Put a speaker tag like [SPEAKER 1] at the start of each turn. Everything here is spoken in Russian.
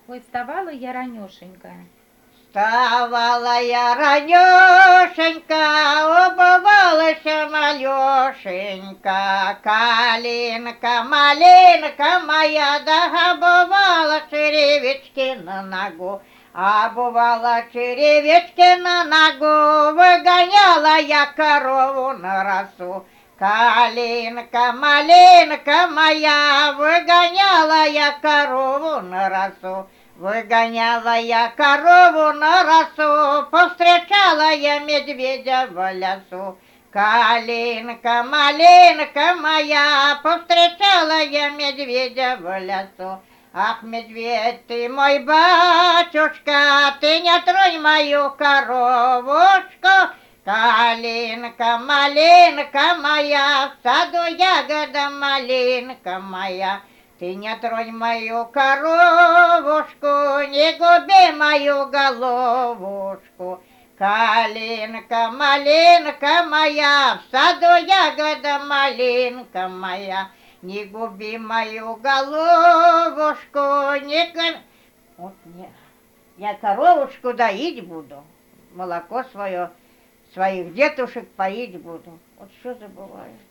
[SPEAKER 1] Ой, вставала я ранешенько.
[SPEAKER 2] Вставала я ранешенька, обувалась малешенька, калинка, малинка моя, да обувала черевички на ногу. Обувала черевички на ногу, выгоняла я корову на росу. Калинка, малинка моя, выгоняла я корову на росу. Выгоняла я корову на росу, повстречала я медведя в лесу. Калинка, малинка моя, повстречала я медведя в лесу. Ах, медведь ты мой батюшка, ты не тронь мою коровушку. Калинка, малинка моя, в саду ягода малинка моя. Ты не тронь мою коровушку, не губи мою головушку. Калинка, малинка моя, в саду ягода малинка моя. Не губи мою головушку, не губи... Вот я коровушку доить буду, молоко свое, своих детушек поить буду. Вот что забываю.